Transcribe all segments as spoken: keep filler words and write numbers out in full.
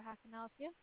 How can I help you?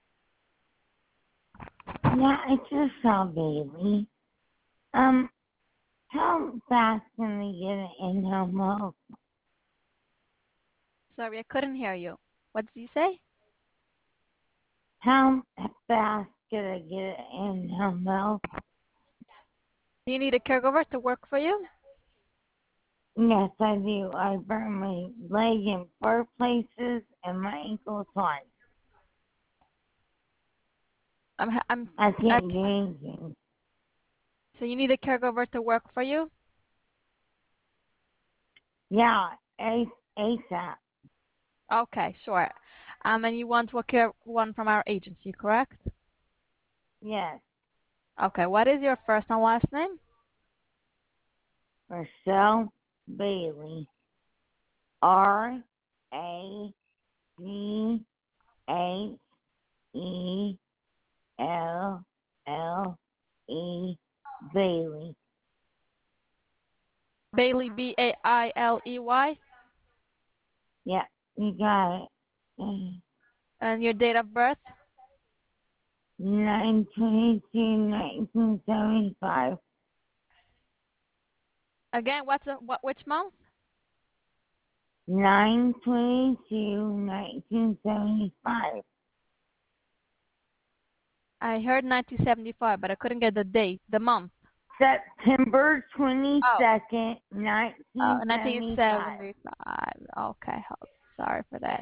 Yeah, I just saw Bailey. Um, how fast can we get an in-home milk? Sorry, I couldn't hear you. What did you say? How fast can I get an in-home milk? Do you need a caregiver to work for you? Yes, I do. I burn my leg in four places and my ankle twice. I'm, I'm, I I, can't do anything. so you need a caregiver to work for you? Yeah, A- ASAP. Okay, sure. Um, and you want to care one from our agency, correct? Yes. Okay, what is your first and last name? Rochelle Bailey. R A G H E L L E Bailey. Bailey, B A I L E Y. Yeah, you got it. Mm. And your date of birth? nine twenty-two nineteen seventy-five. Again, what's the, what? Which month? nine twenty-two nineteen seventy-five. I heard nineteen seventy-five, but I couldn't get the date, the month. September Oh, twenty-second, oh nineteen seventy-five. nineteen seventy-five. Okay, hold- sorry for that.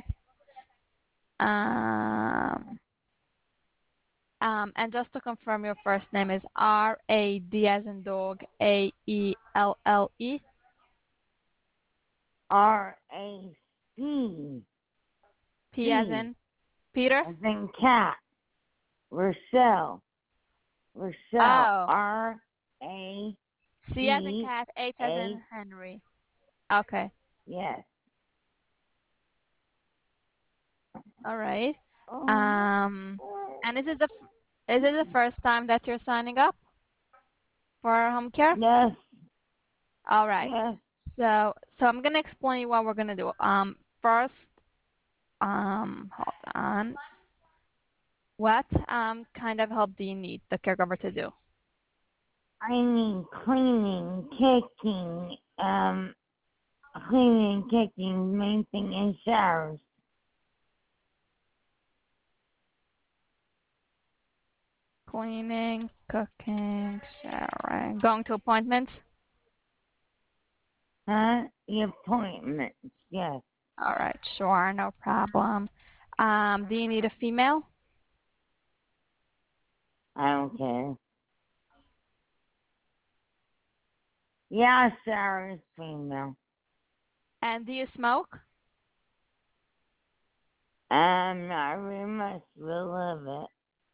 Um, um, and just to confirm, your first name is R A D as in dog, A E L L E. R A C P as T in Peter. as in cat. Rochelle. Rochelle. Oh, R A C as in C cat, H as A. in Henry. Okay, Yes. all right. Oh. Um, and is it the is it the first time that you're signing up for home care? Yes. All right. Yes. So so I'm gonna explain what we're gonna do. Um, first, um, hold on. What um kind of help do you need the caregiver to do? I need cleaning, kicking, um, cleaning, kicking, main thing, and showers. Cleaning, cooking, showering, going to appointments. Huh? The appointments. Yes. All right, sure, no problem. Um, do you need a female? I don't care. Yeah, Sarah's female. And do you smoke? Um, I really much will love it.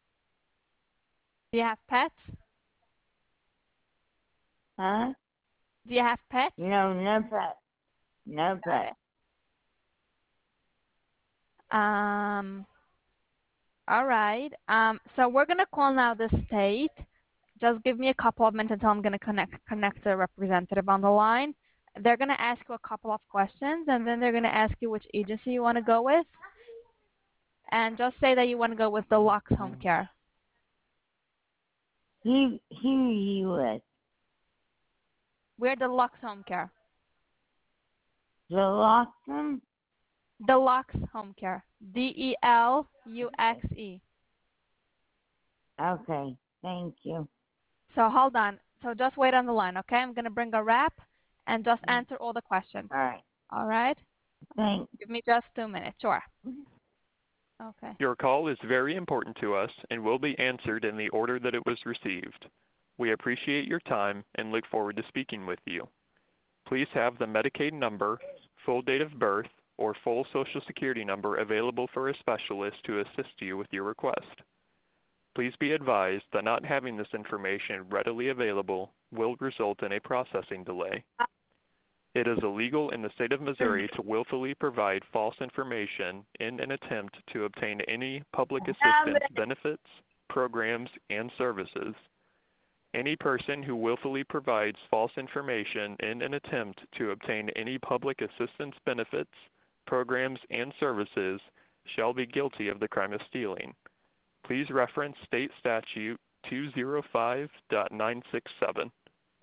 Do you have pets? Huh? Do you have pets? No, no pet. No Got pet. it. Um, all right. Um, so we're gonna call now the state. Just give me a couple of minutes until I'm gonna connect connect the representative on the line. They're gonna ask you a couple of questions, and then they're gonna ask you which agency you want to go with. And just say that you want to go with Deluxe Home Care. Who, who are you with? We're Deluxe Home Care. Deluxe? Deluxe Home Care. D E L U X E. Okay, thank you. So hold on. So just wait on the line, okay? I'm going to bring a rep and just answer all the questions. All right, All right? thanks. Give me just two minutes. Sure. Okay. Your call is very important to us and will be answered in the order that it was received. We appreciate your time and look forward to speaking with you. Please have the Medicaid number, full date of birth, or full Social Security number available for a specialist to assist you with your request. Please be advised that not having this information readily available will result in a processing delay. It is illegal in the state of Missouri to willfully provide false information in an attempt to obtain any public assistance benefits, programs, and services. Any person who willfully provides false information in an attempt to obtain any public assistance benefits, programs, and services shall be guilty of the crime of stealing. Please reference State Statute two oh five point nine six seven.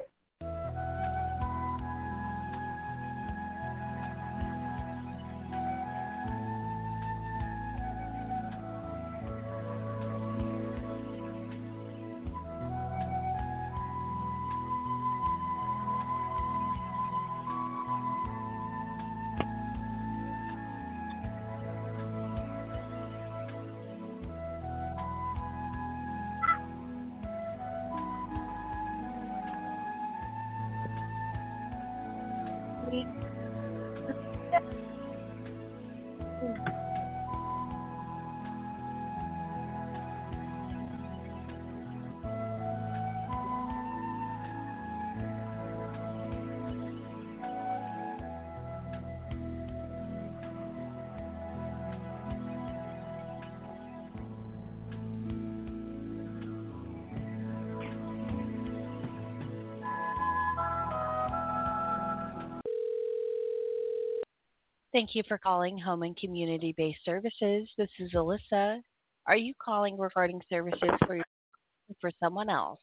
Thank you for calling Home and Community-Based Services. This is Alyssa. Are you calling regarding services for your, for someone else?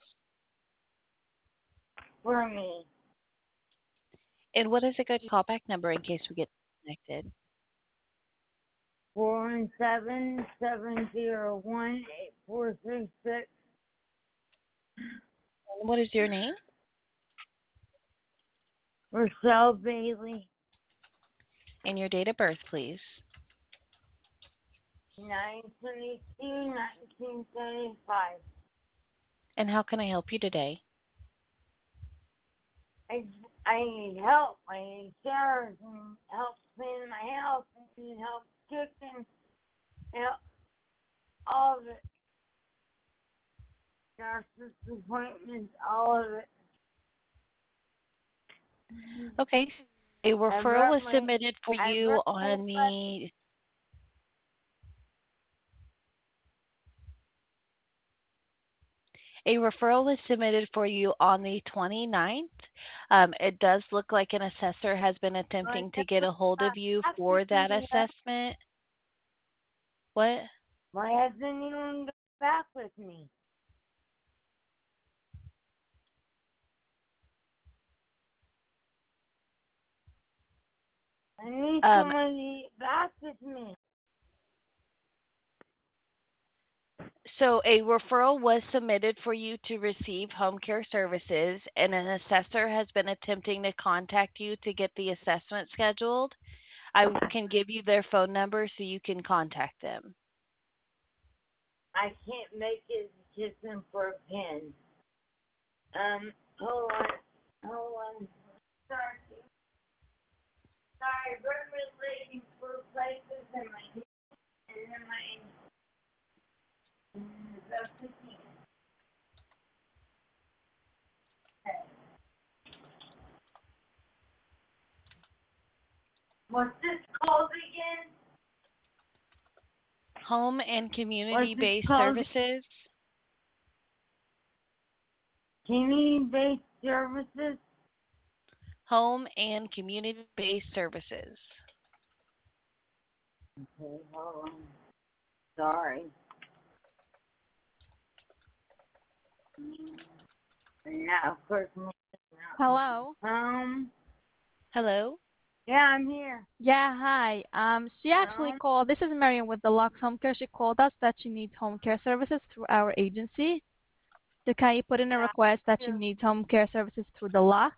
For me. And what is a good callback number in case we get disconnected? Four one seven seven zero one eight four six six. And what is your name? Rochelle Bailey. And your date of birth, please. nine twenty-two nineteen seventy-five. And how can I help you today? I, I need help. I need showers and help clean my house. I need help cooking. Help, all of it. Nurses appointments, all of it. Okay. A referral was my, submitted for I you brought on my- the A referral was submitted for you on the twenty-ninth. Um, it does look like an assessor has been attempting to get a hold of you for that assessment. What? My husband even got back with me. I need Um, someone to get back with me. So a referral was submitted for you to receive home care services, and an assessor has been attempting to contact you to get the assessment scheduled. I can give you their phone number so you can contact them. I can't make it kiss him for a pin. Um, hold on. Hold on. Sorry. Sorry, we're relating for places and my and then my and that's the thing. Okay. What's this called again? Home and community-based called? services. Community-based services? Home and community-based services. Okay, hold on. Sorry. No, of course not. Hello? Um, Hello? yeah, I'm here. Yeah, hi. Um, she actually Hello? called. This is Marian with the Lux Home Care. She called us that she needs home care services through our agency. So can you put in a Yeah, request that she sure. needs home care services through the Lux?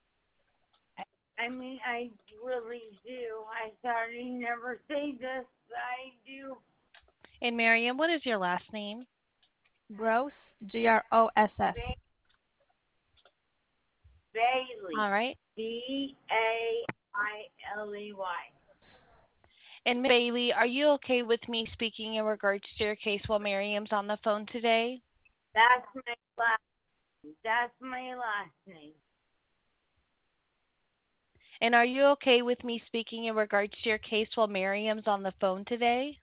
I mean, I really do. I thought he'd never say this, but I do. And Miriam, what is your last name? Gross, G R O S S. Ba- Bailey. All right. B A I L E Y. And Bailey, are you okay with me speaking in regards to your case while Miriam's on the phone today? That's my last name. That's my last name. And are you okay with me speaking in regards to your case while Miriam's on the phone today?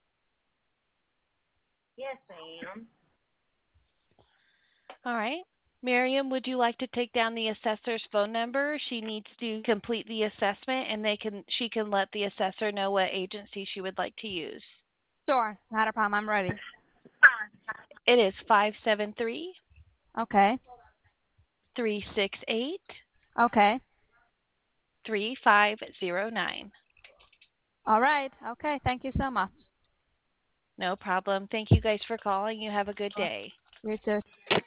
Yes, I am. All right. Miriam, would you like to take down the assessor's phone number? She needs to complete the assessment, and they can she can let the assessor know what agency she would like to use. Sure, not a problem. I'm ready. It is five seven three, Okay. three six eight, Okay. three five zero nine. All right. Okay. Thank you so much. No problem. Thank you guys for calling. You have a good day. You too.